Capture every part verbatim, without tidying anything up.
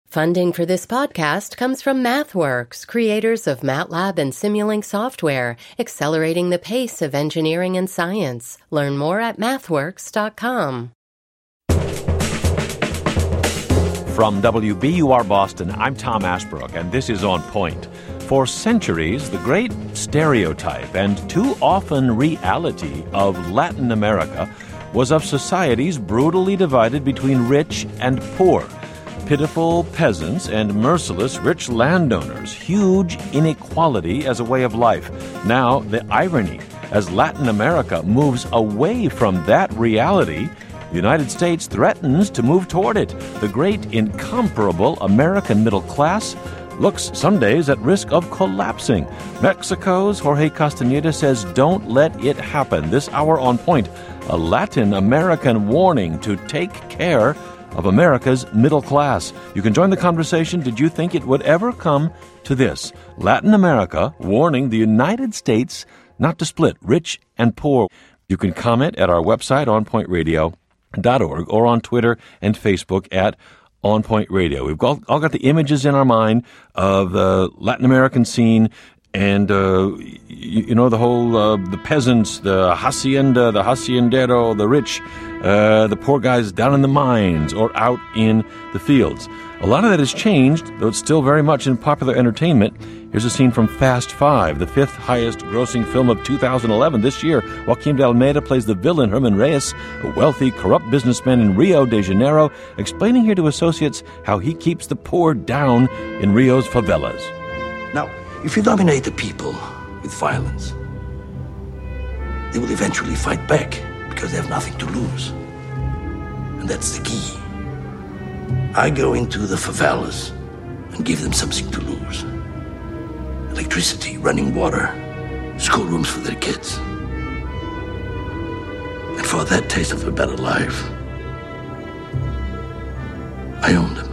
Funding for this podcast comes from MathWorks, creators of MATLAB and Simulink software, accelerating the pace of engineering and science. Learn more at mathworks dot com. From W B U R Boston, I'm Tom Ashbrook, and this is On Point. For centuries, the great stereotype and too often reality of Latin America was of societies brutally divided between rich and poor. Pitiful peasants and merciless rich landowners, huge inequality as a way of life. Now, the irony, as Latin America moves away from that reality, the United States threatens to move toward it. The great, incomparable American middle class looks some days at risk of collapsing. Mexico's Jorge Castañeda says, don't let it happen. This hour on Point, a Latin American warning to take care of America's middle class. You can join the conversation. Did you think it would ever come to this? Latin America warning the United States not to split rich and poor. You can comment at our website, on point radio dot org, or on Twitter and Facebook at On Point Radio. We've all, all got the images in our mind of the Latin American scene and, uh, you, you know, the whole, uh, the peasants, the hacienda, the haciendero, the rich, uh, the poor guys down in the mines or out in the fields. A lot of that has changed, though it's still very much in popular entertainment. Here's a scene from Fast Five, the fifth highest-grossing film of two thousand eleven. This year, Joaquim de Almeida plays the villain Herman Reyes, a wealthy, corrupt businessman in Rio de Janeiro, explaining here to associates how he keeps the poor down in Rio's favelas. Now, if you dominate the people with violence, they will eventually fight back because they have nothing to lose. And that's the key. I go into the favelas and give them something to lose. Electricity, running water, schoolrooms for their kids. And for that taste of a better life, I own them.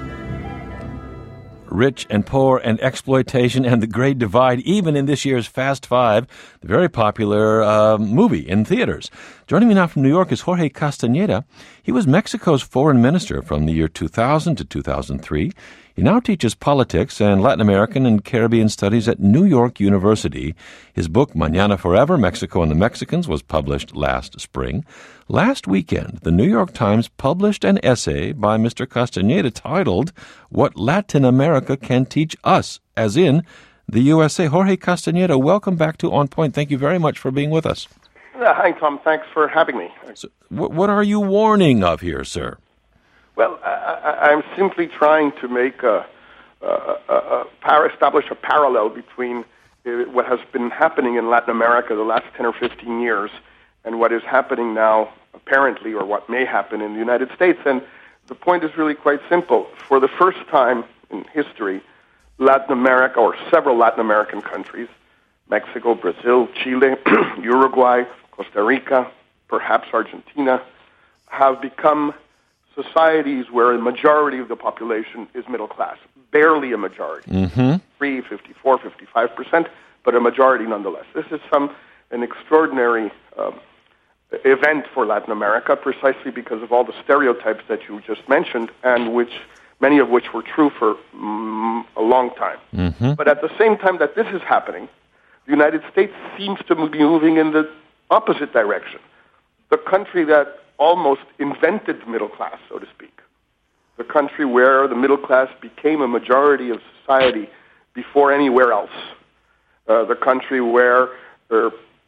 Rich and poor and exploitation and the great divide, even in this year's Fast Five, the very popular uh, movie in theaters. Joining me now from New York is Jorge Castañeda. He was Mexico's foreign minister from the year two thousand to two thousand three. He now teaches politics and Latin American and Caribbean studies at New York University. His book, Mañana Forever, Mexico and the Mexicans, was published last spring. Last weekend, the New York Times published an essay by Mister Castañeda titled, What Latin America Can Teach Us, as in the U S A. Jorge Castañeda, welcome back to On Point. Thank you very much for being with us. Uh, hi, Tom. Thanks for having me. So, wh- what are you warning of here, sir? Well, I, I, I'm simply trying to make a, a, a, a par- establish a parallel between uh, what has been happening in Latin America the last ten or fifteen years and what is happening now, apparently, or what may happen in the United States. And the point is really quite simple. For the first time in history, Latin America, or several Latin American countries, Mexico, Brazil, Chile, Uruguay, Costa Rica, perhaps Argentina, have become societies where a majority of the population is middle class. Barely a majority. Mm-hmm. three, fifty-four, fifty-five percent, but a majority nonetheless. This is some an extraordinary um, event for Latin America, precisely because of all the stereotypes that you just mentioned, and which many of which were true for mm, a long time. Mm-hmm. But at the same time that this is happening, the United States seems to be moving in the opposite direction. The country that almost invented middle class, so to speak. The country where the middle class became a majority of society before anywhere else. Uh, the country where there are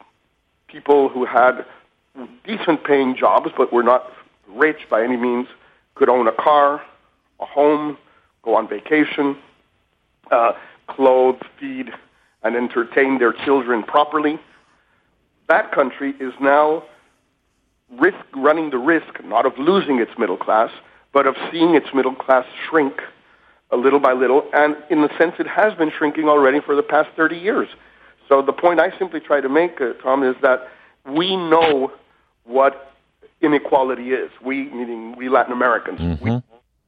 people who had decent-paying jobs but were not rich by any means could own a car, a home, go on vacation, uh, clothe, feed, and entertain their children properly. That country is now risk running the risk not of losing its middle class, but of seeing its middle class shrink a little by little, and in a sense it has been shrinking already for the past thirty years. So the point I simply try to make, uh, Tom, is that we know what inequality is. We, meaning we Latin Americans. Mm-hmm. We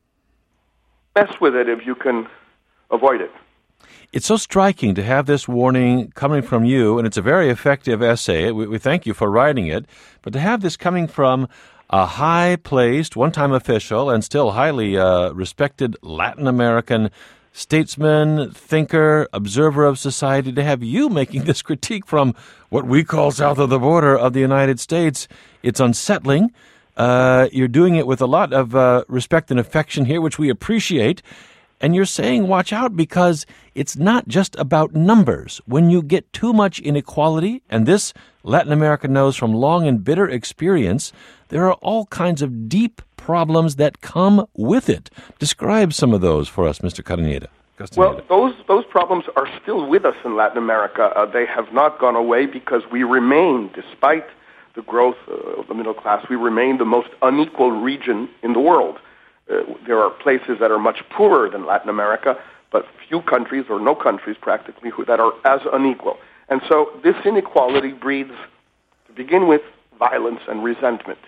mess with it if you can avoid it. It's so striking to have this warning coming from you, and it's a very effective essay. We, we thank you for writing it. But to have this coming from a high-placed, one-time official, and still highly uh, respected Latin American statesman, thinker, observer of society, to have you making this critique from what we call south of the border of the United States. It's unsettling. Uh, you're doing it with a lot of uh, respect and affection here, which we appreciate. And you're saying, watch out, because it's not just about numbers. When you get too much inequality, and this Latin America knows from long and bitter experience, there are all kinds of deep problems that come with it. Describe some of those for us, Mister Castaneda. Well, those those problems are still with us in Latin America. Uh, they have not gone away because we remain, despite the growth uh, of the middle class, we remain the most unequal region in the world. Uh, there are places that are much poorer than Latin America, but few countries, or no countries practically, who, that are as unequal. And so this inequality breeds, to begin with, violence and resentment.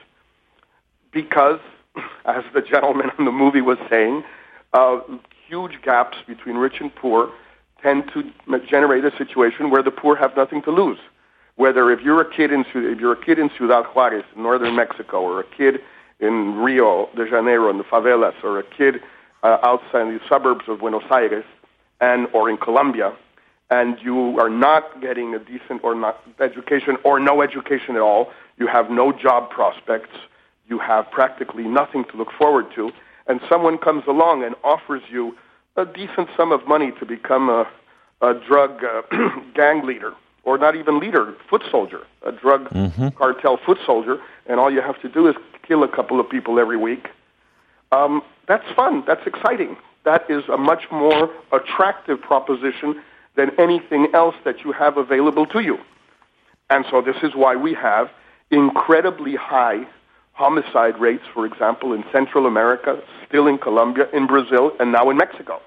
Because, as the gentleman in the movie was saying, uh, huge gaps between rich and poor tend to generate a situation where the poor have nothing to lose. Whether if you're a kid in if you're a kid in Ciudad Juarez, in northern Mexico, or a kid in Rio de Janeiro in the favelas, or a kid uh, outside the suburbs of Buenos Aires, and or in Colombia, and you are not getting a decent or not education or no education at all, you have no job prospects, you have practically nothing to look forward to, and someone comes along and offers you a decent sum of money to become a, a drug uh, gang leader, or not even leader, foot soldier, a drug mm-hmm. cartel foot soldier, and all you have to do is kill a couple of people every week. Um, that's fun. That's exciting. That is a much more attractive proposition than anything else that you have available to you. And so this is why we have incredibly high homicide rates, for example, in Central America, still in Colombia, in Brazil, and now in Mexico.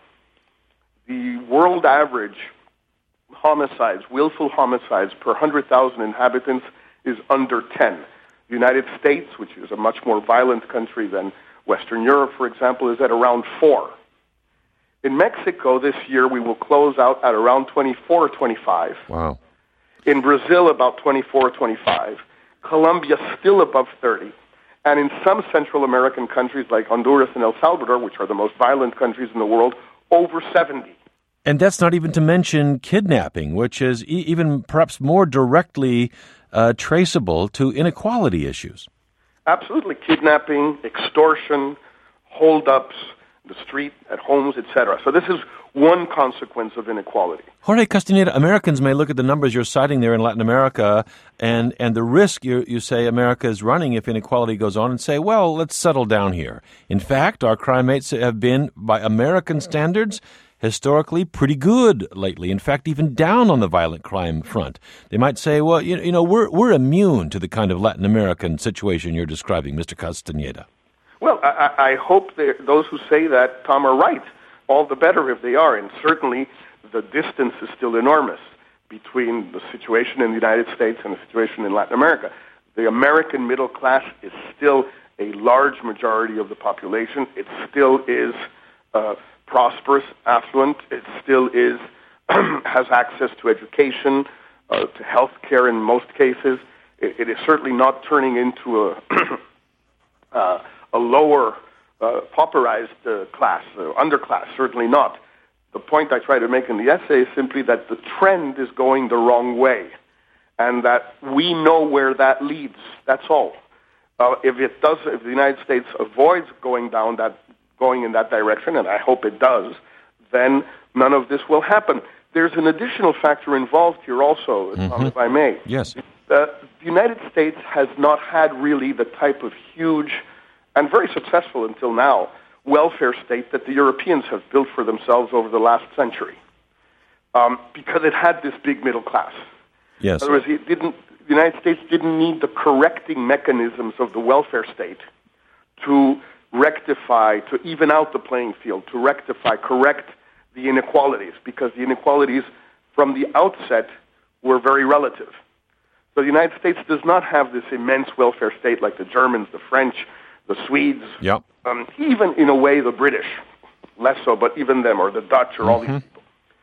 The world average homicides, willful homicides per one hundred thousand inhabitants is under ten. The United States, which is a much more violent country than Western Europe, for example, is at around four. In Mexico this year, we will close out at around twenty-four or twenty-five. Wow. In Brazil, about twenty-four or twenty-five. Colombia, still above thirty. And in some Central American countries like Honduras and El Salvador, which are the most violent countries in the world, over seventy. And that's not even to mention kidnapping, which is e- even perhaps more directly uh, traceable to inequality issues. Absolutely. Kidnapping, extortion, holdups, the street, at homes, et cetera. So this is one consequence of inequality. Jorge Castaneda, Americans may look at the numbers you're citing there in Latin America and, and the risk you, you say America is running if inequality goes on and say, well, let's settle down here. In fact, our crime rates have been, by American standards, historically pretty good lately. In fact, even down on the violent crime front. They might say, well, you, you know, we're, we're immune to the kind of Latin American situation you're describing, Mister Castaneda. Well, I, I hope those who say that, Tom, are right. All the better if they are. And certainly the distance is still enormous between the situation in the United States and the situation in Latin America. The American middle class is still a large majority of the population. It still is uh, prosperous, affluent. It still is has access to education, uh, to health care in most cases. It, it is certainly not turning into a uh, a lower, uh, pauperized uh, class, uh, underclass, certainly not. The point I try to make in the essay is simply that the trend is going the wrong way, and that we know where that leads. That's all. Uh, if it does, if the United States avoids going down that, going in that direction, and I hope it does, then none of this will happen. There's an additional factor involved here also, mm-hmm. if I may. Yes. Uh, the United States has not had really the type of huge and very successful until now, welfare state that the Europeans have built for themselves over the last century, um, because it had this big middle class. Yes. In other words, it didn't, the United States didn't need the correcting mechanisms of the welfare state to rectify, to even out the playing field, to rectify, correct the inequalities, because the inequalities from the outset were very relative. So the United States does not have this immense welfare state like the Germans, the French, the Swedes, yep. um, even in a way the British, less so, but even them, or the Dutch, or mm-hmm. all these people.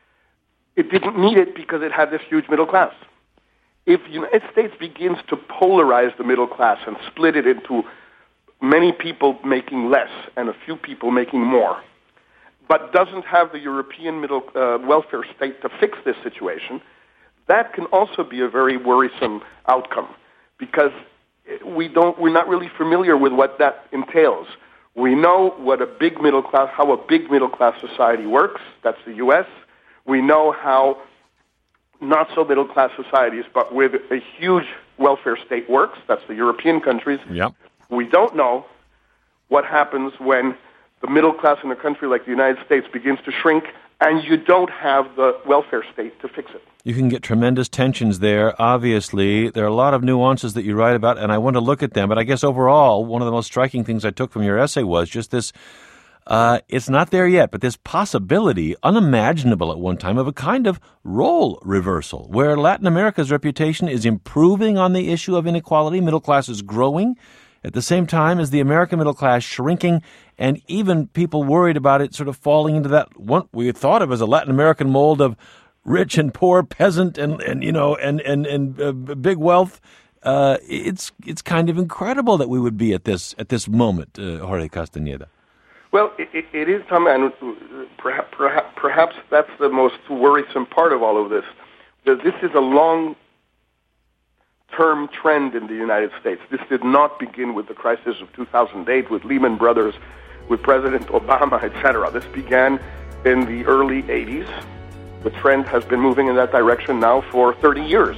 It didn't need it because it had this huge middle class. If the United States begins to polarize the middle class and split it into many people making less and a few people making more, but doesn't have the European middle uh, welfare state to fix this situation, that can also be a very worrisome outcome, because we don't, we're not really familiar with what that entails. We know what a big middle class, how a big middle class society works. That's the U S. We know how not so middle class societies, but with a huge welfare state works. That's the European countries. Yep. We don't know what happens when the middle class in a country like the United States begins to shrink and you don't have the welfare state to fix it. You can get tremendous tensions there, obviously. There are a lot of nuances that you write about, and I want to look at them. But I guess overall, one of the most striking things I took from your essay was just this, uh, it's not there yet, but this possibility, unimaginable at one time, of a kind of role reversal, where Latin America's reputation is improving on the issue of inequality, middle class is growing, at the same time as the American middle class shrinking, and even people worried about it sort of falling into that what we thought of as a Latin American mold of rich and poor, peasant and, and you know and and and uh, big wealth. Uh, it's it's kind of incredible that we would be at this at this moment, uh, Jorge Castañeda. Well, it, it is, Tom, and perhaps, perhaps perhaps that's the most worrisome part of all of this. That this is a long term trend in the United States. This did not begin with the crisis of two thousand eight, with Lehman Brothers, with President Obama, et cetera. This began in the early eighties. The trend has been moving in that direction now for thirty years.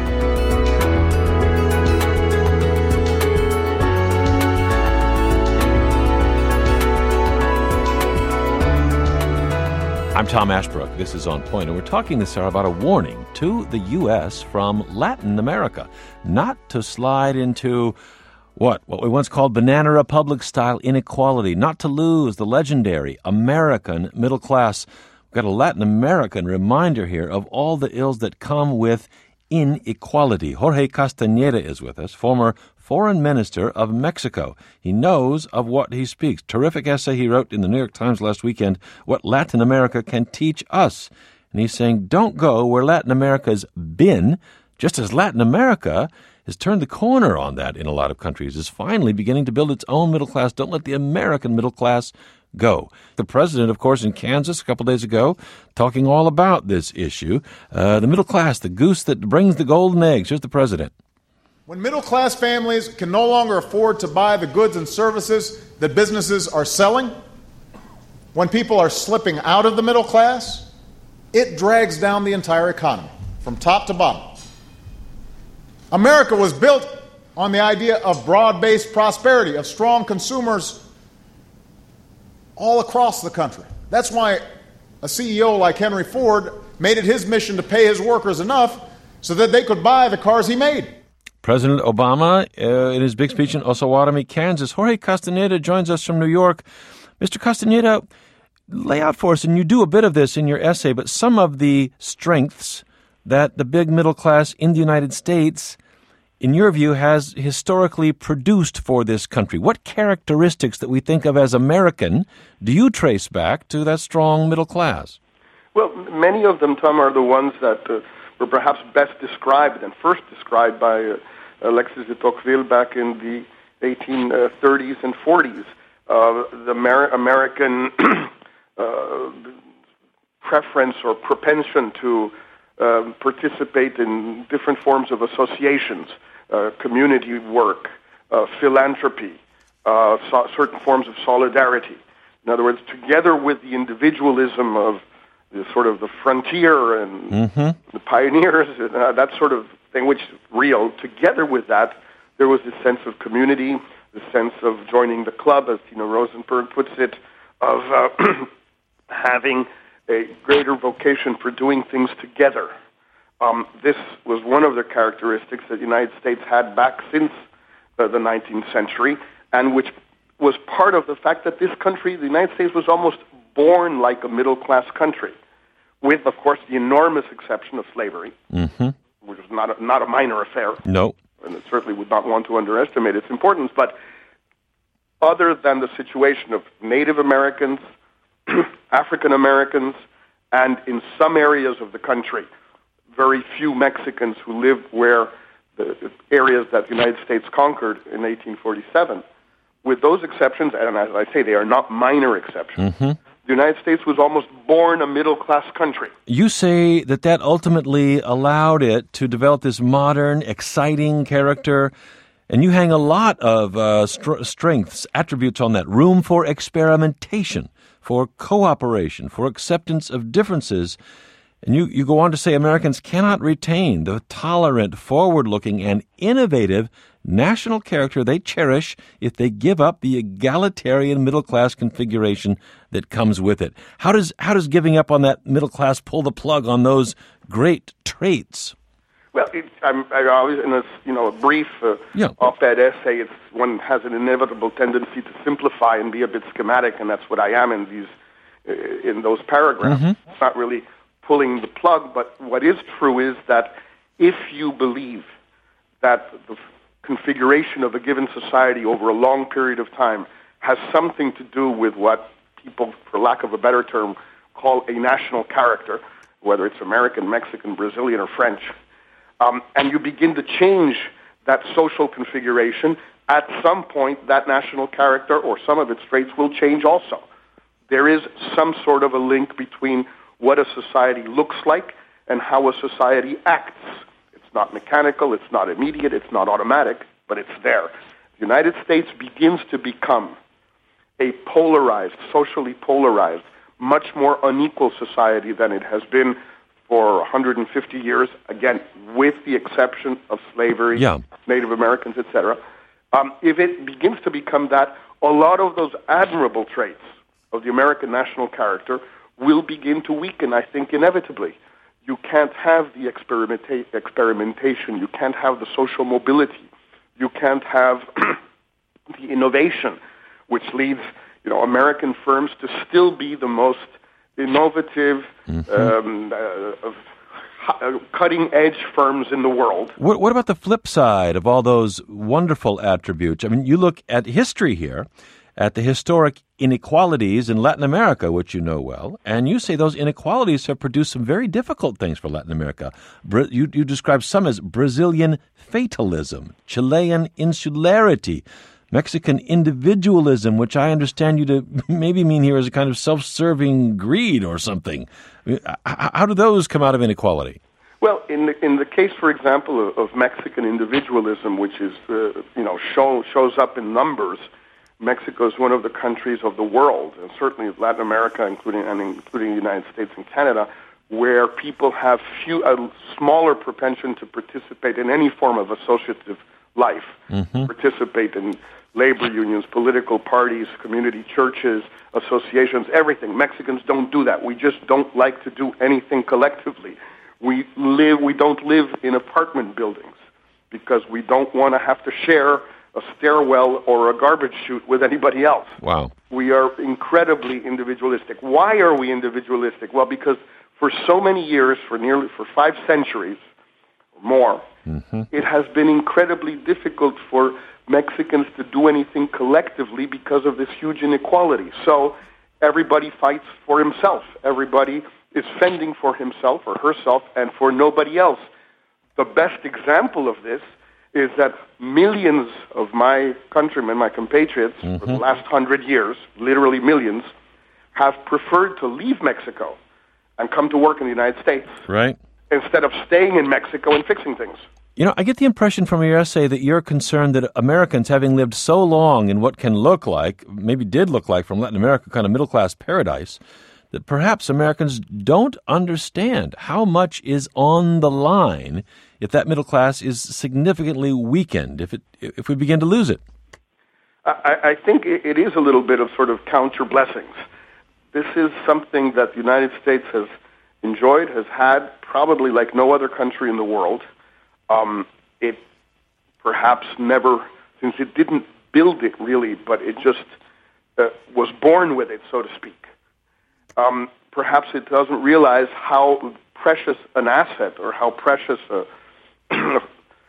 I'm Tom Ashbrook. This is On Point, and we're talking this hour about a warning to the U S from Latin America, not to slide into what what we once called Banana Republic-style inequality, not to lose the legendary American middle class. We've got a Latin American reminder here of all the ills that come with inequality. Jorge Castañeda is with us, former foreign minister of Mexico. He knows of what he speaks. Terrific essay he wrote in the New York Times last weekend, What Latin America Can Teach Us. And he's saying, don't go where Latin America's been, just as Latin America has turned the corner on that in a lot of countries, is finally beginning to build its own middle class. Don't let the American middle class go. The president, of course, in Kansas a couple days ago, talking all about this issue. Uh, the middle class, the goose that brings the golden eggs. Here's the president. When middle-class families can no longer afford to buy the goods and services that businesses are selling, when people are slipping out of the middle class, it drags down the entire economy from top to bottom. America was built on the idea of broad-based prosperity, of strong consumers all across the country. That's why a C E O like Henry Ford made it his mission to pay his workers enough so that they could buy the cars he made. President Obama, uh, in his big speech in Osawatomie, Kansas. Jorge Castañeda joins us from New York. Mister Castañeda, lay out for us, and you do a bit of this in your essay, but some of the strengths that the big middle class in the United States, in your view, has historically produced for this country. What characteristics that we think of as American do you trace back to that strong middle class? Well, many of them, Tom, are the ones that uh, were perhaps best described and first described by uh, Alexis de Tocqueville back in the eighteen thirties and forties. Uh, the Amer- American uh, preference or propension to uh, participate in different forms of associations, uh, community work, uh, philanthropy, uh, so- certain forms of solidarity. In other words, together with the individualism of the sort of the frontier and mm-hmm. the pioneers, and, uh, that sort of thing, which is real. Together with that, there was this sense of community, the sense of joining the club, as Tino Rosenberg puts it, of uh, having a greater vocation for doing things together. Um, this was one of the characteristics that the United States had back since uh, the nineteenth century, and which was part of the fact that this country, the United States, was almost born like a middle-class country, with, of course, the enormous exception of slavery, mm-hmm. which was not a, not a minor affair. No. And it certainly would not want to underestimate its importance. But other than the situation of Native Americans, African Americans, and in some areas of the country, very few Mexicans who lived where the areas that the United States conquered in eighteen forty-seven, with those exceptions, and as I say, they are not minor exceptions, Mm-hmm. the United States was almost born a middle-class country. You say that that ultimately allowed it to develop this modern, exciting character, and you hang a lot of uh, str- strengths, attributes on that. Room for experimentation, for cooperation, for acceptance of differences. And you, you go on to say Americans cannot retain the tolerant, forward-looking, and innovative national character they cherish if they give up the egalitarian middle-class configuration that comes with it. How does how does giving up on that middle class pull the plug on those great traits? Well, it, I'm, I always, in a you know a brief uh, Yeah. op-ed essay, it's one has an inevitable tendency to simplify and be a bit schematic, and that's what I am in these uh, in those paragraphs. Mm-hmm. It's not really pulling the plug, but what is true is that if you believe that the configuration of a given society over a long period of time has something to do with what people, for lack of a better term, call a national character, whether it's American, Mexican, Brazilian, or French, um, and you begin to change that social configuration, at some point that national character or some of its traits will change also. There is some sort of a link between what a society looks like and how a society acts. It's not mechanical, it's not immediate, it's not automatic, but it's there. The United States begins to become a polarized, socially polarized, much more unequal society than it has been for one hundred fifty years, again, with the exception of slavery, Yeah. Native Americans, et cetera. Um, if it begins to become that, a lot of those admirable traits of the American national character will begin to weaken, I think, inevitably. You can't have the experimenta- experimentation. You can't have the social mobility. You can't have the innovation, which leads, you know, American firms to still be the most innovative, mm-hmm. um, uh, cutting-edge firms in the world. What, what about the flip side of all those wonderful attributes? I mean, you look at history here, at the historic inequalities in Latin America, which you know well, and you say those inequalities have produced some very difficult things for Latin America. Bra- you, you describe some as Brazilian fatalism, Chilean insularity, Mexican individualism, which I understand you to maybe mean here as a kind of self-serving greed or something. I mean, how do those come out of inequality? Well, in the, in the case, for example, of, of Mexican individualism, which is uh, you know show, shows up in numbers, Mexico is one of the countries of the world, and certainly Latin America, including and including the United States and Canada, where people have few, a smaller propension to participate in any form of associative life, mm-hmm. participate in labor unions, political parties, community churches, associations, everything. Mexicans don't do that. We just don't like to do anything collectively. We live. We don't live in apartment buildings because we don't want to have to share a stairwell or a garbage chute with anybody else. Wow. We are incredibly individualistic. Why are we individualistic? Well, because for so many years, for nearly for five centuries or more, mm-hmm. it has been incredibly difficult for Mexicans to do anything collectively because of this huge inequality. So everybody fights for himself. Everybody is fending for himself or herself and for nobody else. The best example of this is that millions of my countrymen, my compatriots, mm-hmm. for the last hundred years, literally millions, have preferred to leave Mexico and come to work in the United States. Right. Instead of staying in Mexico and fixing things. You know, I get the impression from your essay that you're concerned that Americans, having lived so long in what can look like, maybe did look like from Latin America, kind of middle-class paradise, that perhaps Americans don't understand how much is on the line if that middle class is significantly weakened, if it if we begin to lose it. I, I think it is a little bit of sort of counter blessings. This is something that the United States has enjoyed, has had, probably like no other country in the world. Um, it perhaps never, since it didn't build it really, but it just uh, was born with it, so to speak. Um, perhaps it doesn't realize how precious an asset or how precious a, a,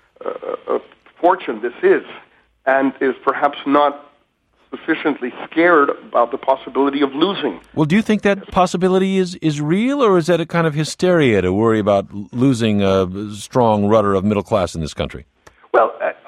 a fortune this is, and is perhaps not sufficiently scared about the possibility of losing. Well, do you think that possibility is, is real, or is that a kind of hysteria to worry about losing a strong rudder of middle class in this country? Well,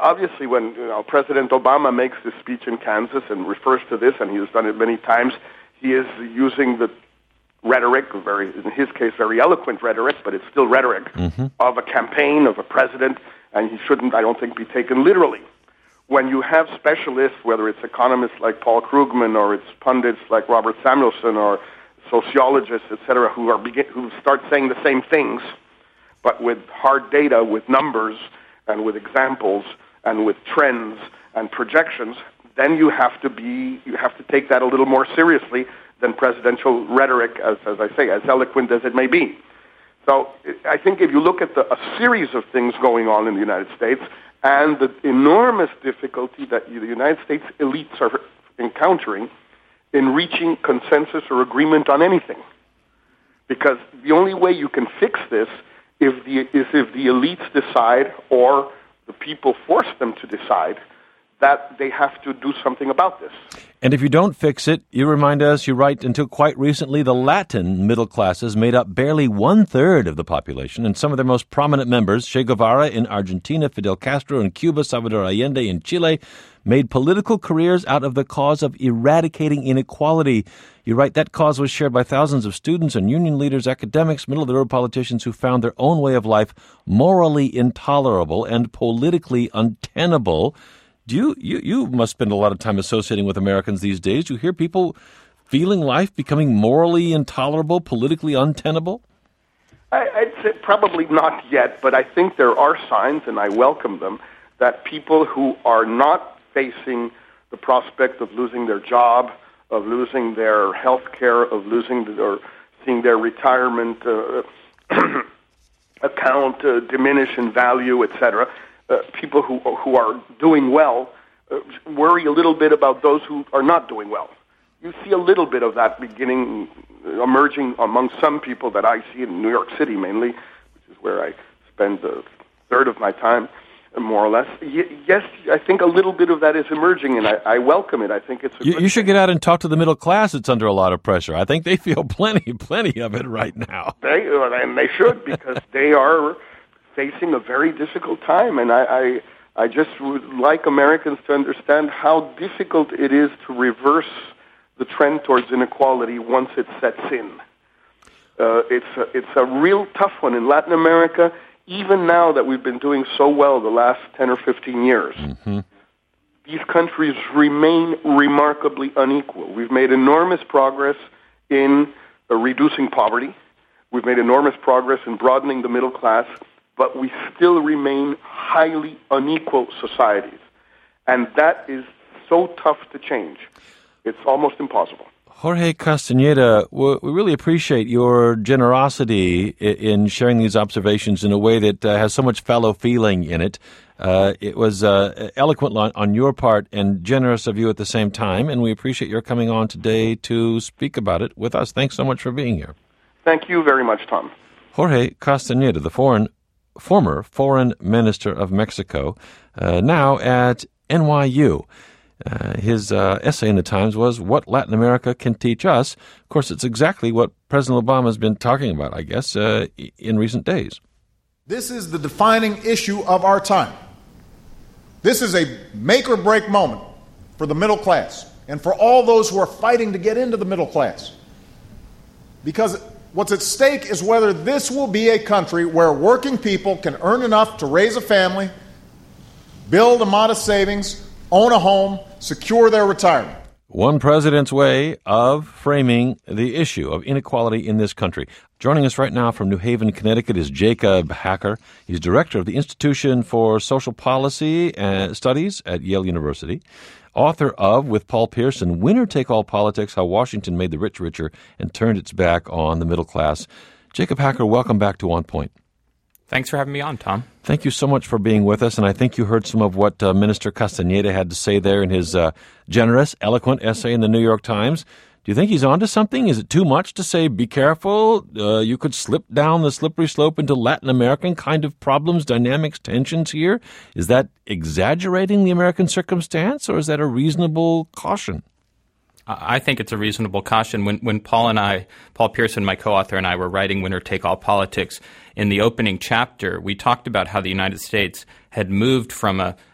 obviously, when you know, President Obama makes this speech in Kansas and refers to this, and he has done it many times, he is using the rhetoric, very, in his case, very eloquent rhetoric, but it's still rhetoric, mm-hmm. of a campaign, of a president, and he shouldn't, I don't think, be taken literally. When you have specialists, whether it's economists like Paul Krugman or it's pundits like Robert Samuelson or sociologists, et cetera, who are begin, who start saying the same things, but with hard data, with numbers, and with examples, and with trends and projections, then you have to be, you have to take that a little more seriously than presidential rhetoric, as, as I say, as eloquent as it may be. So I think if you look at the, a series of things going on in the United States and the enormous difficulty that the United States elites are encountering in reaching consensus or agreement on anything, because the only way you can fix this if the, is if the elites decide, or the people force them to decide, that they have to do something about this. And if you don't fix it, you remind us, you write, until quite recently, the Latin middle classes made up barely one-third of the population, and some of their most prominent members, Che Guevara in Argentina, Fidel Castro in Cuba, Salvador Allende in Chile, made political careers out of the cause of eradicating inequality. You write, that cause was shared by thousands of students and union leaders, academics, middle-of-the-road politicians who found their own way of life morally intolerable and politically untenable. Do you, you you must spend a lot of time associating with Americans these days. Do you hear people feeling life becoming morally intolerable, politically untenable? I, I'd say probably not yet, but I think there are signs, and I welcome them, that people who are not facing the prospect of losing their job, of losing their health care, of losing the, or seeing their retirement uh, account uh, diminish in value, et cetera, Uh, people who who are doing well uh, worry a little bit about those who are not doing well. You see a little bit of that beginning, uh, emerging among some people that I see in New York City mainly, which is where I spend a third of my time, uh, more or less. Y- yes, I think a little bit of that is emerging, and I, I welcome it. I think it's a You, good you should thing. get out and talk to the middle class. It's under a lot of pressure. I think they feel plenty, plenty of it right now. They, and they should, because they are facing a very difficult time, and I, I I just would like Americans to understand how difficult it is to reverse the trend towards inequality once it sets in. Uh, it's a, it's a real tough one in Latin America, even now that we've been doing so well the last ten or fifteen years. Mm-hmm. These countries remain remarkably unequal. We've made enormous progress in uh, reducing poverty. We've made enormous progress in broadening the middle class, but we still remain highly unequal societies. And that is so tough to change. It's almost impossible. Jorge Castañeda, we really appreciate your generosity in sharing these observations in a way that uh, has so much fellow feeling in it. Uh, it was uh, eloquent on your part and generous of you at the same time, and we appreciate your coming on today to speak about it with us. Thanks so much for being here. Thank you very much, Tom. Jorge Castañeda, the foreign former foreign minister of Mexico, uh, now at N Y U. Uh, his uh, essay in the Times was What Latin America Can Teach Us. Of course, it's exactly what President Obama has been talking about, I guess, uh, in recent days. This is the defining issue of our time. This is a make-or-break moment for the middle class and for all those who are fighting to get into the middle class. Because what's at stake is whether this will be a country where working people can earn enough to raise a family, build a modest savings, own a home, secure their retirement. One president's way of framing the issue of inequality in this country. Joining us right now from New Haven, Connecticut is Jacob Hacker. He's director of the Institution for Social Policy uh, Studies at Yale University. Author of, with Paul Pierson, Winner-Take-All Politics, How Washington Made the Rich Richer and Turned Its Back on the Middle Class. Jacob Hacker, welcome back to On Point. Thanks for having me on, Tom. Thank you so much for being with us, and I think you heard some of what uh, Minister Castañeda had to say there in his uh, generous, eloquent essay in the New York Times. Do you think he's onto something? Is it too much to say, be careful, uh, you could slip down the slippery slope into Latin American kind of problems, dynamics, tensions here? Is that exaggerating the American circumstance, or is that a reasonable caution? I think it's a reasonable caution. When when Paul and I, Paul Pierson, my co-author, and I were writing Winner Take All Politics, in the opening chapter, we talked about how the United States had moved from a,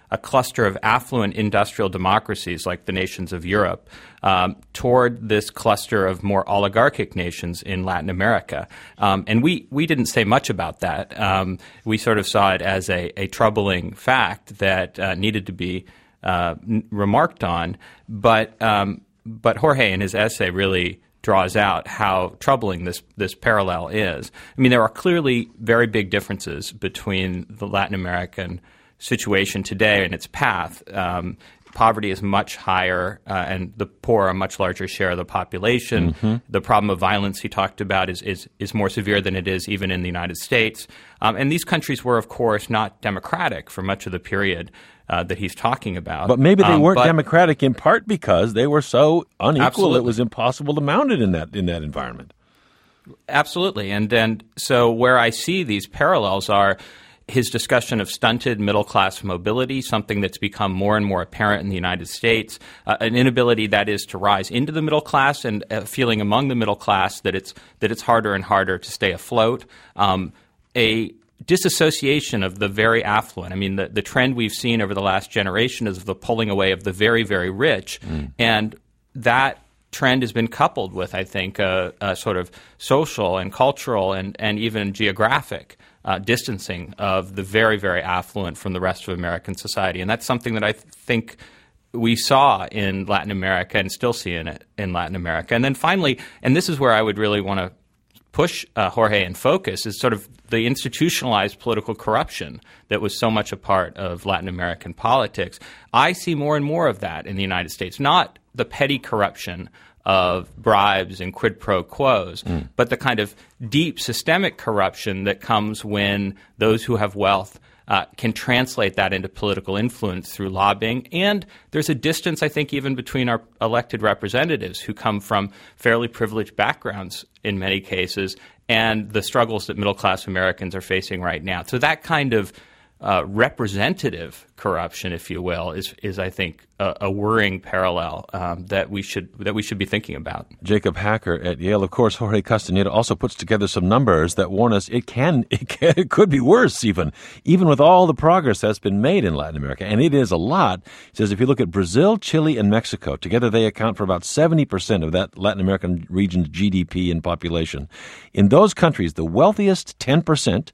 a cluster of affluent industrial democracies like the nations of Europe um, toward this cluster of more oligarchic nations in Latin America. Um, and we, we didn't say much about that. Um, we sort of saw it as a, a troubling fact that uh, needed to be uh, n- remarked on. But, um, but Jorge in his essay really draws out how troubling this this parallel is. I mean, there are clearly very big differences between the Latin American situation today and its path. Um, poverty is much higher, uh, and the poor are a much larger share of the population. Mm-hmm. The problem of violence he talked about is, is, is more severe than it is even in the United States. Um, and these countries were, of course, not democratic for much of the period Uh, that he's talking about. But maybe they um, weren't but, democratic in part because they were so unequal absolutely. It was impossible to mount it in that in that environment. Absolutely. And, and so where I see these parallels are his discussion of stunted middle-class mobility, something that's become more and more apparent in the United States, uh, an inability, that is, to rise into the middle class, and a feeling among the middle class that it's that it's harder and harder to stay afloat. Um, a disassociation of the very affluent. I mean, the, the trend we've seen over the last generation is the pulling away of the very, very rich. Mm. And that trend has been coupled with, I think, a, a sort of social and cultural and, and even geographic uh, distancing of the very, very affluent from the rest of American society. And that's something that I th- think we saw in Latin America and still see in it in Latin America. And then finally, and this is where I would really want to push uh, Jorge and focus, is sort of the institutionalized political corruption that was so much a part of Latin American politics. I see more and more of that in the United States, not the petty corruption of bribes and quid pro quos, mm. but the kind of deep systemic corruption that comes when those who have wealth Uh, can translate that into political influence through lobbying. And there's a distance, I think, even between our elected representatives who come from fairly privileged backgrounds in many cases and the struggles that middle-class Americans are facing right now. So that kind of uh, representative corruption, if you will, is, is I think, a, a worrying parallel um, that we should that we should be thinking about. Jacob Hacker at Yale. Of course, Jorge Castaneda also puts together some numbers that warn us it can it, can, it could be worse even, even with all the progress that's been made in Latin America, and it is a lot. He says if you look at Brazil, Chile, and Mexico, together they account for about seventy percent of that Latin American region's G D P and population. In those countries, the wealthiest ten percent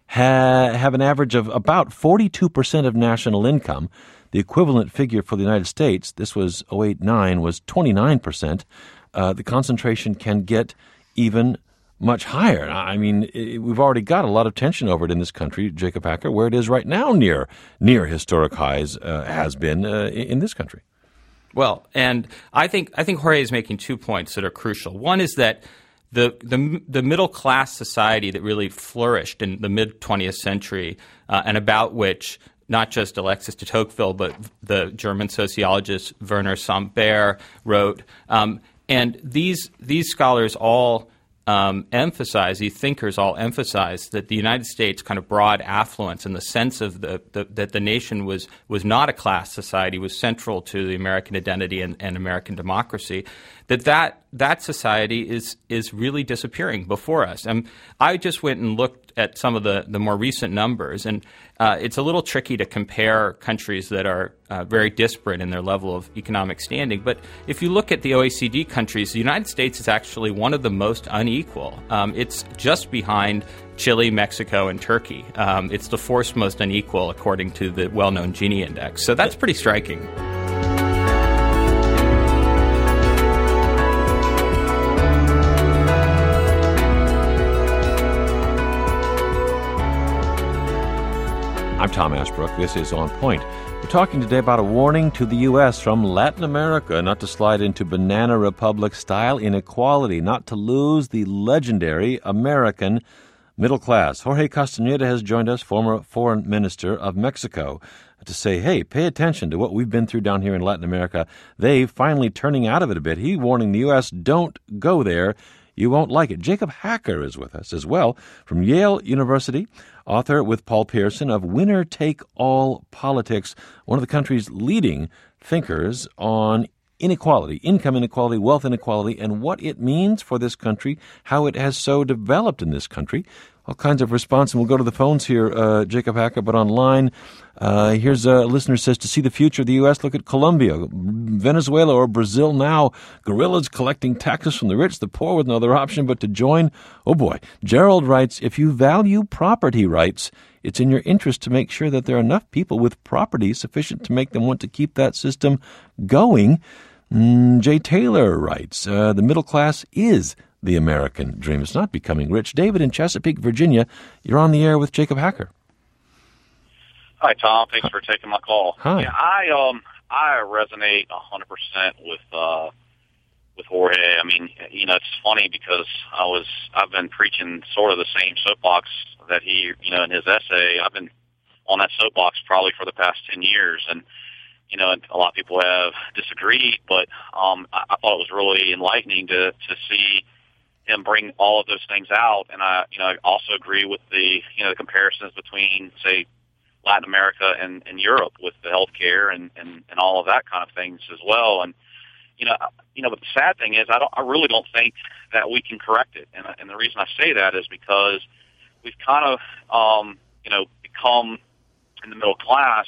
ha- have an average of about forty-two percent of national income. The equivalent figure for the United States, this was oh eight nine, was twenty-nine percent. Uh, the concentration can get even much higher. I mean, it, we've already got a lot of tension over it in this country, Jacob Hacker, where it is right now near near historic highs, uh, has been uh, in this country. Well, and I think I think Jorge is making two points that are crucial. One is that The, the the middle class society that really flourished in the mid twentieth century uh, and about which not just Alexis de Tocqueville but the German sociologist Werner Samper wrote, um, and these these scholars all um, emphasize, these thinkers all emphasize that the United States' kind of broad affluence and the sense of the, the that the nation was was not a class society was central to the American identity and, and American democracy. That that that society is is really disappearing before us. Um, I just went and looked at some of the, the more recent numbers, and uh, it's a little tricky to compare countries that are uh, very disparate in their level of economic standing. But if you look at the O E C D countries, the United States is actually one of the most unequal. Um, it's just behind Chile, Mexico, and Turkey. Um, it's the fourth most unequal according to the well-known Gini Index. So that's pretty striking. I'm Tom Ashbrook. This is On Point. We're talking today about a warning to the U S from Latin America not to slide into Banana Republic-style inequality, not to lose the legendary American middle class. Jorge Castaneda has joined us, former foreign minister of Mexico, to say, hey, pay attention to what we've been through down here in Latin America. They finally turning out of it a bit. He warning the U S, don't go there. You won't like it. Jacob Hacker is with us as well from Yale University, author with Paul Pierson of Winner Take All Politics, one of the country's leading thinkers on inequality, income inequality, wealth inequality, and what it means for this country, how it has so developed in this country. all kinds of response. And we'll go to the phones here, uh, Jacob Hacker, but online. Uh, here's a listener says, to see the future of the U S, look at Colombia, Venezuela, or Brazil now. Guerrillas collecting taxes from the rich, the poor with no other option but to join. Oh, boy. Gerald writes, if you value property rights, it's in your interest to make sure that there are enough people with property sufficient to make them want to keep that system going. Mm, Jay Taylor writes, uh, the middle class is the American dream. It's not becoming rich. David in Chesapeake, Virginia, you're on the air with Jacob Hacker. Hi, Tom. Thanks for taking my call. Hi. Yeah, I um I resonate a hundred percent with uh with Jorge. I mean, you know, it's funny because I was I've been preaching sort of the same soapbox that he, you know, in his essay. I've been on that soapbox probably for the past ten years, and you know, a lot of people have disagreed, but um I, I thought it was really enlightening to to see him bring all of those things out. And I, you know, I also agree with the, you know, the comparisons between, say, Latin America and, and Europe with the healthcare and, and, and all of that kind of things as well. And, you know, you know, but the sad thing is I don't, I really don't think that we can correct it. And, and the reason I say that is because we've kind of, um, you know, become in the middle class,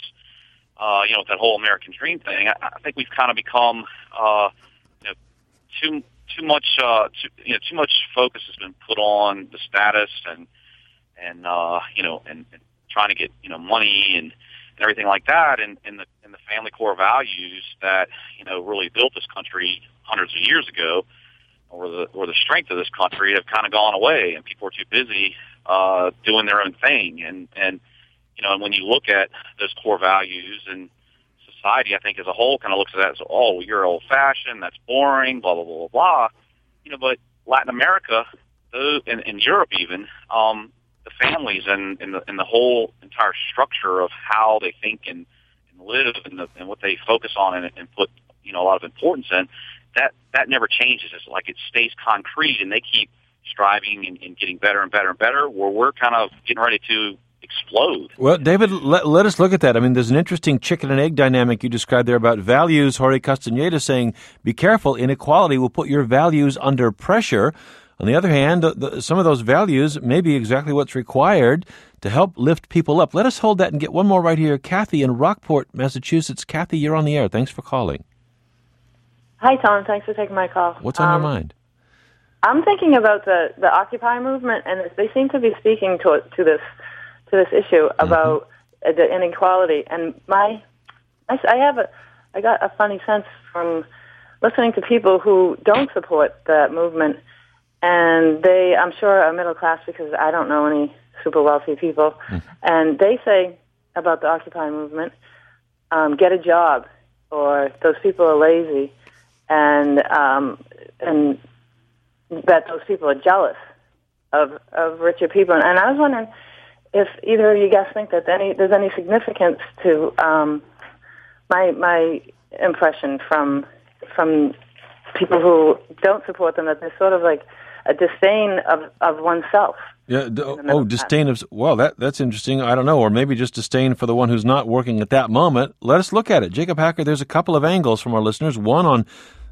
uh, you know, with that whole American dream thing. I, I think we've kind of become, uh, you know, too, too much, uh, too, you know, too much focus has been put on the status and, and, uh, you know, and, and trying to get, you know, money and, and everything like that, and, and the and the family core values that, you know, really built this country hundreds of years ago, or the or the strength of this country, have kind of gone away, and people are too busy uh, doing their own thing. And and you know, and when you look at those core values, and society, I think as a whole, kind of looks at that as, oh, you're old fashioned, that's boring, blah blah blah blah blah. You know, but Latin America, those, and, and Europe even. Um, the families and, and the and the whole entire structure of how they think and, and live and, the, and what they focus on and, and put, you know, a lot of importance in, that that never changes. It's like it stays concrete, and they keep striving and, and getting better and better and better, where we're kind of getting ready to explode. Well, David, let, let us look at that. I mean, there's an interesting chicken and egg dynamic you described there about values. Jorge Castañeda saying, be careful, inequality will put your values under pressure. On the other hand, the, the, some of those values may be exactly what's required to help lift people up. Let us hold that and get one more right here. Kathy in Rockport, Massachusetts. Kathy, you're on the air. Thanks for calling. Hi, Tom. Thanks for taking my call. What's on um, your mind? I'm thinking about the, the Occupy movement, and they seem to be speaking to to this to this issue about mm-hmm. the inequality. And my, I, I have a, I got a funny sense from listening to people who don't support that movement. And they, I'm sure, are middle class because I don't know any super wealthy people. Mm. And they say about the Occupy movement, um, get a job, or those people are lazy, and um, and that those people are jealous of of richer people. And I was wondering if either of you guys think that any there's any significance to um, my my impression from from people who don't support them, that they're sort of like a disdain of, of oneself. Yeah. D- oh, disdain of, well, that that's interesting. I don't know. Or maybe just disdain for the one who's not working at that moment. Let us look at it. Jacob Hacker, there's a couple of angles from our listeners. One on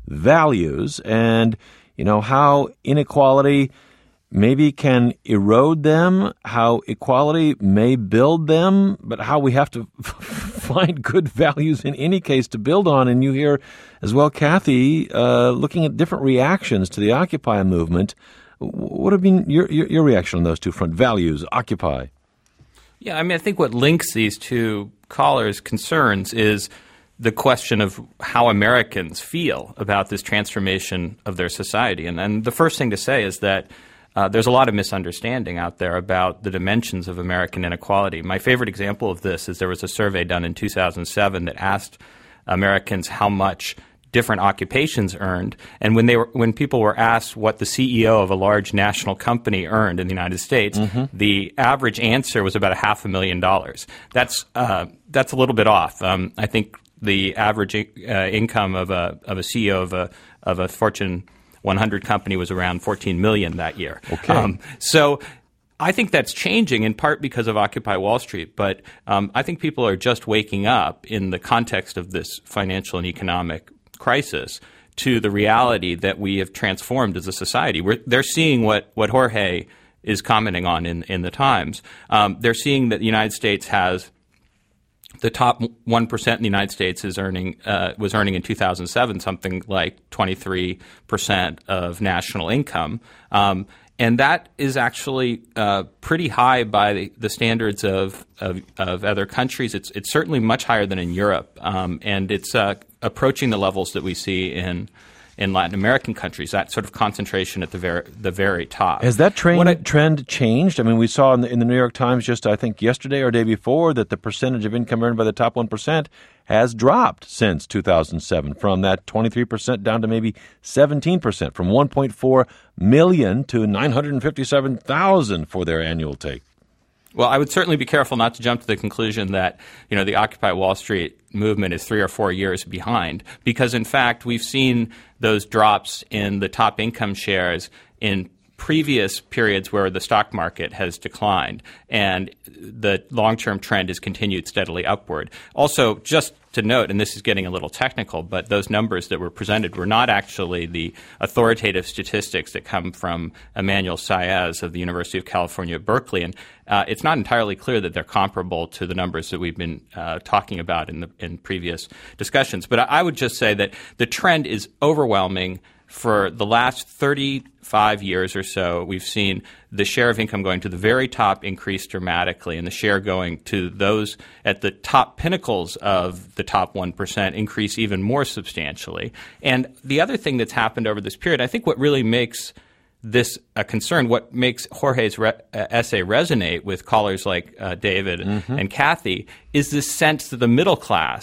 values and, you know, how inequality maybe can erode them, how equality may build them, but how we have to find good values in any case to build on. And you hear as well, Kathy, uh, looking at different reactions to the Occupy movement. What have been your, your, your reaction on those two front values, Occupy? Yeah, I mean, I think what links these two callers' concerns is the question of how Americans feel about this transformation of their society. And, and the first thing to say is that Uh, there's a lot of misunderstanding out there about the dimensions of American inequality. My favorite example of this is there was a survey done in two thousand seven that asked Americans how much different occupations earned, and when they were when people were asked what the C E O of a large national company earned in the United States, mm-hmm. the average answer was about a half a million dollars. That's uh, that's a little bit off. Um, I think the average uh, income of a of a C E O of a of a Fortune one hundred company was around fourteen million dollars that year. Okay. Um, so I think that's changing in part because of Occupy Wall Street. But um, I think people are just waking up in the context of this financial and economic crisis to the reality that we have transformed as a society. We're, they're seeing what, what Jorge is commenting on in, in the Times. Um, they're seeing that the United States has the top one percent in the United States is earning uh, was earning in two thousand seven something like twenty-three percent of national income. Um, and that is actually uh, pretty high by the, the standards of, of, of other countries. It's, it's certainly much higher than in Europe. Um, and it's uh, approaching the levels that we see in in Latin American countries, that sort of concentration at the very the very top. Has that trend, I, trend changed? I mean, we saw in the, in the New York Times just, I think, yesterday or day before that the percentage of income earned by the top one percent has dropped since two thousand seven, from that twenty-three percent down to maybe seventeen percent, from one point four million to nine hundred fifty-seven thousand for their annual take. Well, I would certainly be careful not to jump to the conclusion that, you know, the Occupy Wall Street movement is three or four years behind, because, in fact, we've seen those drops in the top income shares in previous periods where the stock market has declined, and the long-term trend has continued steadily upward. Also, just to note, and this is getting a little technical, but those numbers that were presented were not actually the authoritative statistics that come from Emmanuel Saez of the University of California at Berkeley, and uh, it's not entirely clear that they're comparable to the numbers that we've been uh, talking about in the in previous discussions. But I, I would just say that the trend is overwhelming. For the last thirty-five years or so, we've seen the share of income going to the very top increase dramatically, and the share going to those at the top pinnacles of the top one percent increase even more substantially. And the other thing that's happened over this period, I think what really makes this a concern, what makes Jorge's re- uh, essay resonate with callers like uh, David mm-hmm. and Kathy, is this sense that the middle class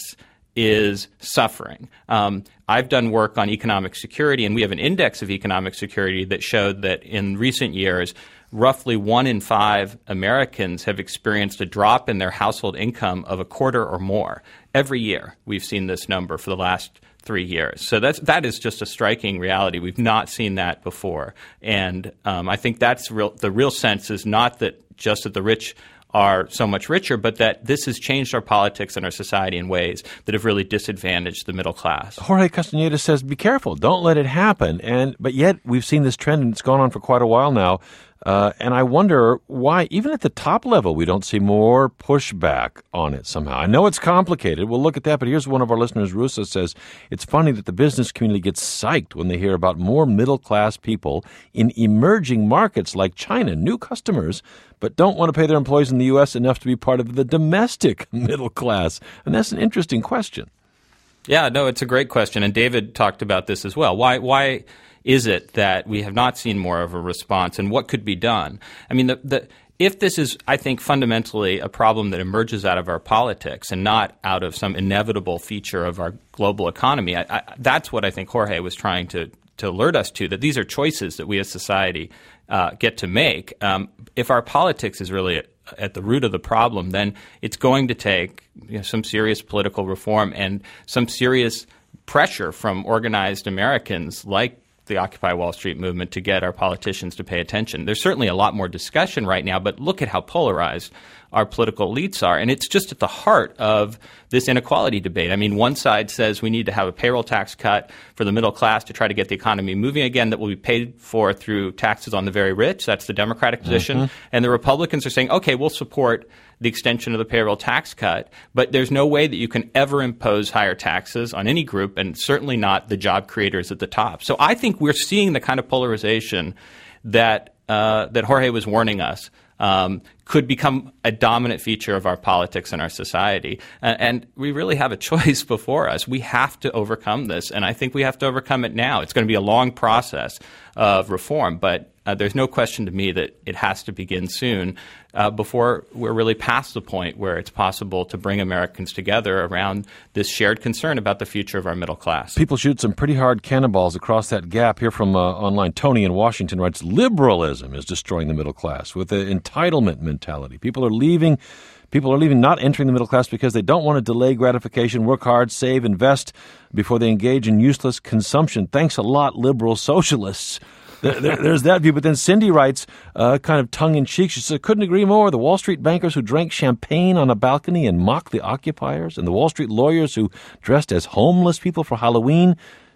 is suffering. Um, I've done work on economic security, and we have an index of economic security that showed that in recent years, roughly one in five Americans have experienced a drop in their household income of a quarter or more. Every year, we've seen this number for the last three years. So that's, that is just a striking reality. We've not seen that before. And um, I think that's real, the real sense is not that just that the rich are so much richer, but that this has changed our politics and our society in ways that have really disadvantaged the middle class. Jorge Castañeda says, be careful, don't let it happen. And but yet we've seen this trend, and it's gone on for quite a while now. Uh, and I wonder why, even at the top level, we don't see more pushback on it somehow. I know it's complicated. We'll look at that. But here's one of our listeners, Russo, says, it's funny that the business community gets psyched when they hear about more middle-class people in emerging markets like China, new customers, but don't want to pay their employees in the U S enough to be part of the domestic middle class. And that's an interesting question. Yeah, no, it's a great question. And David talked about this as well. Why why is it that we have not seen more of a response, and what could be done? I mean, the, the, if this is, I think, fundamentally a problem that emerges out of our politics and not out of some inevitable feature of our global economy, I, I, that's what I think Jorge was trying to, to alert us to, that these are choices that we as society uh, get to make. Um, if our politics is really at, at the root of the problem, then it's going to take you know, some serious political reform and some serious pressure from organized Americans like the Occupy Wall Street movement to get our politicians to pay attention. There's certainly a lot more discussion right now, but look at how polarized our political elites are. And it's just at the heart of this inequality debate. I mean, one side says we need to have a payroll tax cut for the middle class to try to get the economy moving again that will be paid for through taxes on the very rich. That's the Democratic position. Mm-hmm. And the Republicans are saying, okay, we'll support the extension of the payroll tax cut, but there's no way that you can ever impose higher taxes on any group, and certainly not the job creators at the top. So I think we're seeing the kind of polarization that uh, that Jorge was warning us um, could become a dominant feature of our politics and our society. Uh, and we really have a choice before us. We have to overcome this, and I think we have to overcome it now. It's going to be a long process of reform, but Uh, there's no question to me that it has to begin soon uh, before we're really past the point where it's possible to bring Americans together around this shared concern about the future of our middle class. People shoot some pretty hard cannonballs across that gap. Here from uh, online, Tony in Washington writes, liberalism is destroying the middle class with the entitlement mentality. People are leaving People are leaving, not entering the middle class because they don't want to delay gratification, work hard, save, invest before they engage in useless consumption. Thanks a lot, liberal socialists. There, there, there's that view. But then Cindy writes, uh, kind of tongue-in-cheek, she says, couldn't agree more. The Wall Street bankers who drank champagne on a balcony and mocked the occupiers, and the Wall Street lawyers who dressed as homeless people for Halloween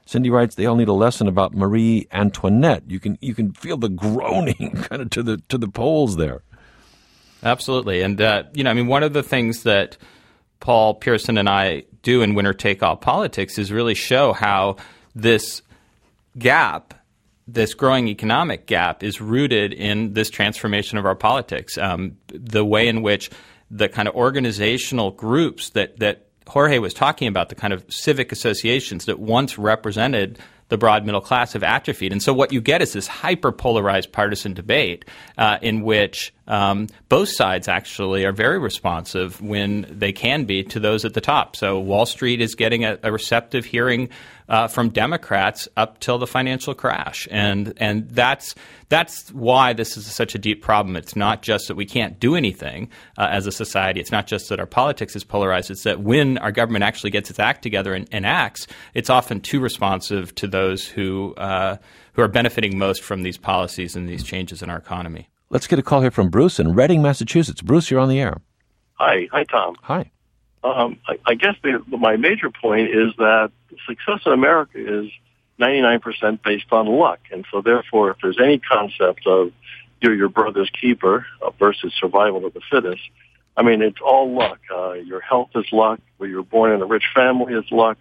Cindy writes, they all need a lesson about Marie Antoinette. You can you can feel the groaning kind of to the to the polls there. Absolutely. And, uh, you know, I mean, one of the things that Paul Pierson and I do in Winner Take All Politics is really show how this gap, this growing economic gap, is rooted in this transformation of our politics. Um, the way in which the kind of organizational groups that, that Jorge was talking about, the kind of civic associations that once represented the broad middle class, have atrophied. And so what you get is this hyper-polarized partisan debate uh, in which um, both sides actually are very responsive when they can be to those at the top. So Wall Street is getting a, a receptive hearing uh, from Democrats up till the financial crash. And and that's that's why this is such a deep problem. It's not just that we can't do anything uh, as a society. It's not just that our politics is polarized. It's that when our government actually gets its act together and, and acts, it's often too responsive to those who uh, who are benefiting most from these policies and these changes in our economy. Let's get a call here from Bruce in Reading, Massachusetts. Bruce, you're on the air. Hi. Hi, Tom. Hi. Um, I, I guess the, my major point is that success in America is ninety-nine percent based on luck. And so, therefore, if there's any concept of you're your brother's keeper uh, versus survival of the fittest, I mean, it's all luck. Uh, your health is luck. Whether you're born in a rich family is luck.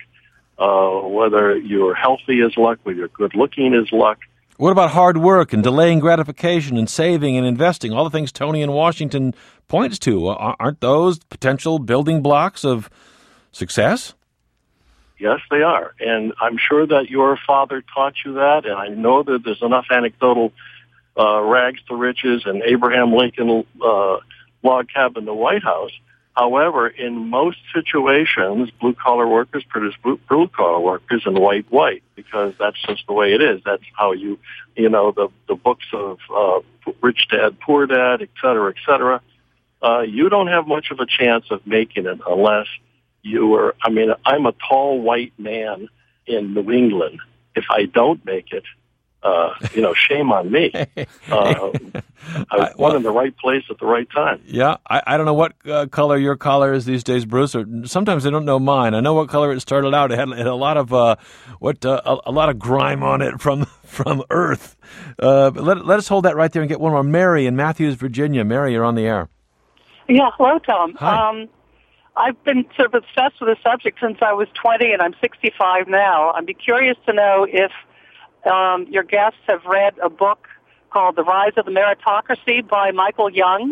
Uh, whether you're healthy is luck. Whether you're good-looking is luck. What about hard work and delaying gratification and saving and investing? All the things Tony in Washington points to. Aren't those potential building blocks of success? Yes, they are. And I'm sure that your father taught you that, and I know that there's enough anecdotal uh, rags to riches and Abraham Lincoln uh, log cabin in the White House. However, in most situations, blue-collar workers produce blue-collar workers and white white, because that's just the way it is. That's how you, you know, the, the books of uh, Rich Dad, Poor Dad, et cetera, et cetera. Uh, you don't have much of a chance of making it unless you are, I mean, I'm a tall white man in New England. If I don't make it, uh, you know, shame on me. Uh, I was well, in the right place at the right time. Yeah, I, I don't know what uh, color your collar is these days, Bruce. Or sometimes I don't know mine. I know what color it started out. It had, it had a lot of uh, what uh, a, a lot of grime on it from from Earth. Uh, but let let us hold that right there and get one more. Mary in Matthews, Virginia. Mary, you're on the air. Yeah, hello, Tom. Hi. Um, I've been sort of obsessed with the subject since I was twenty, and I'm sixty-five now. I'd be curious to know if um, your guests have read a book called The Rise of the Meritocracy by Michael Young.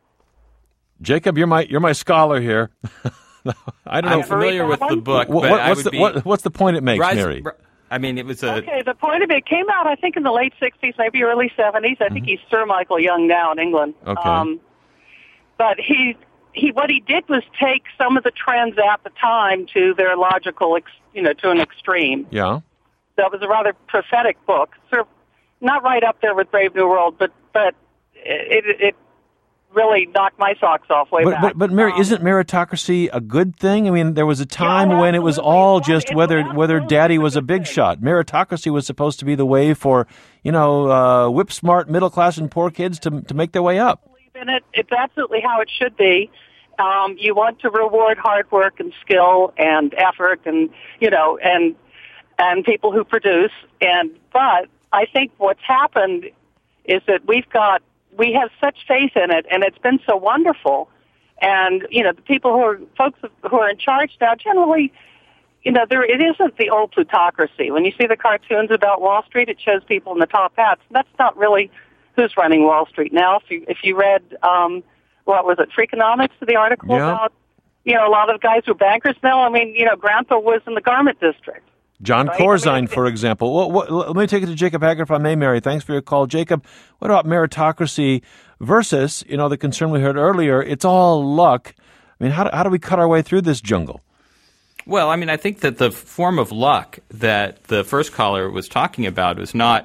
Jacob, you're my you're my scholar here. I don't know. I'm familiar with the book, what, but what, I what's would the be what, what's the point it makes, Rise, Mary? I mean, it was a Okay, the point of it came out, I think, in the late sixties, maybe early seventies. I mm-hmm. think he's Sir Michael Young now in England. Okay. Um, but he he what he did was take some of the trends at the time to their logical, ex, you know, to an extreme. Yeah. That was a rather prophetic book, sort of not right up there with Brave New World, but but it it really knocked my socks off way but, back. But, but Mary, um, isn't meritocracy a good thing? I mean, there was a time yeah, when it was absolutely. all Well, just it whether was whether absolutely Daddy a was a good big thing. shot. Meritocracy was supposed to be the way for, you know, uh, whip smart middle class and poor kids to to make their way up. In it, it's absolutely how it should be. Um, you want to reward hard work and skill and effort, and you know, and and people who produce. And but I think what's happened is that we've got we have such faith in it, and it's been so wonderful. And you know, the people who are folks who are in charge now generally, you know, there it isn't the old plutocracy. When you see the cartoons about Wall Street, it shows people in the top hats. That's not really who's running Wall Street now. If you if you read, um, what was it, Freakonomics, the article Yeah. about, you know, a lot of guys who are bankers now. I mean, you know, Grandpa was in the garment district. John Right? Corzine, I mean, for example. Well, what, let me take it to Jacob Hager, if I may, Mary. Thanks for your call. Jacob, what about meritocracy versus, you know, the concern we heard earlier, it's all luck. I mean, how do, how do we cut our way through this jungle? Well, I mean, I think that the form of luck that the first caller was talking about was not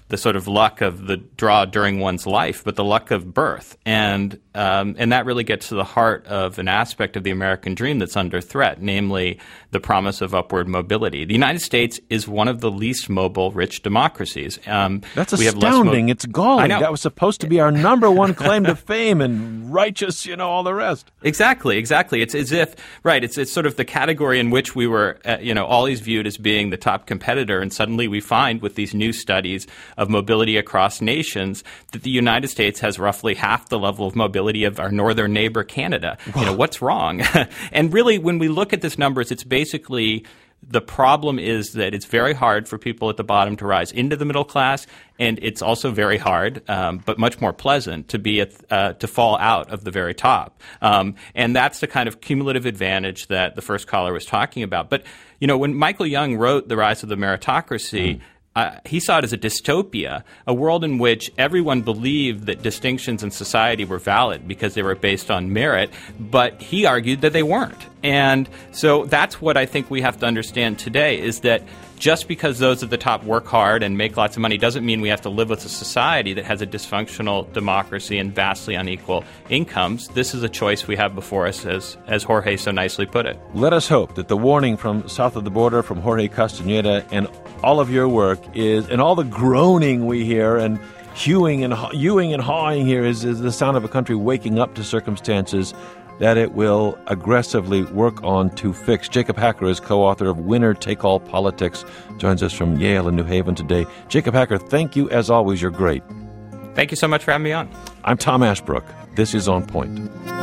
the sort of luck of the draw during one's life, but the luck of birth. And um, and that really gets to the heart of an aspect of the American dream that's under threat, namely the promise of upward mobility. The United States is one of the least mobile, rich democracies. Um, that's we have astounding. Less mo- it's galling. I know. That was supposed to be our number one claim to fame and righteous, you know, all the rest. Exactly, exactly. It's as if, right, it's it's sort of the category in which we were, uh, you know, always viewed as being the top competitor, and suddenly we find with these new studies of mobility across nations that the United States has roughly half the level of mobility of our northern neighbor, Canada. Wow. You know, what's wrong? And really, when we look at these numbers, it's basically the problem is that it's very hard for people at the bottom to rise into the middle class, and it's also very hard, um, but much more pleasant to be at, uh, to fall out of the very top. Um, and that's the kind of cumulative advantage that the first caller was talking about. But you know, when Michael Young wrote The Rise of the Meritocracy, mm. Uh, he saw it as a dystopia, a world in which everyone believed that distinctions in society were valid because they were based on merit, but he argued that they weren't. And so that's what I think we have to understand today, is that just because those at the top work hard and make lots of money doesn't mean we have to live with a society that has a dysfunctional democracy and vastly unequal incomes. This is a choice we have before us, as, as Jorge so nicely put it. Let us hope that the warning from south of the border from Jorge Castañeda and all of your work is, and all the groaning we hear and hewing and hewing and hawing here is, is the sound of a country waking up to circumstances that it will aggressively work on to fix. Jacob Hacker is co-author of Winner Take All Politics, joins us from Yale and New Haven today. Jacob Hacker, thank you as always. You're great. Thank you so much for having me on. I'm Tom Ashbrook. This is On Point.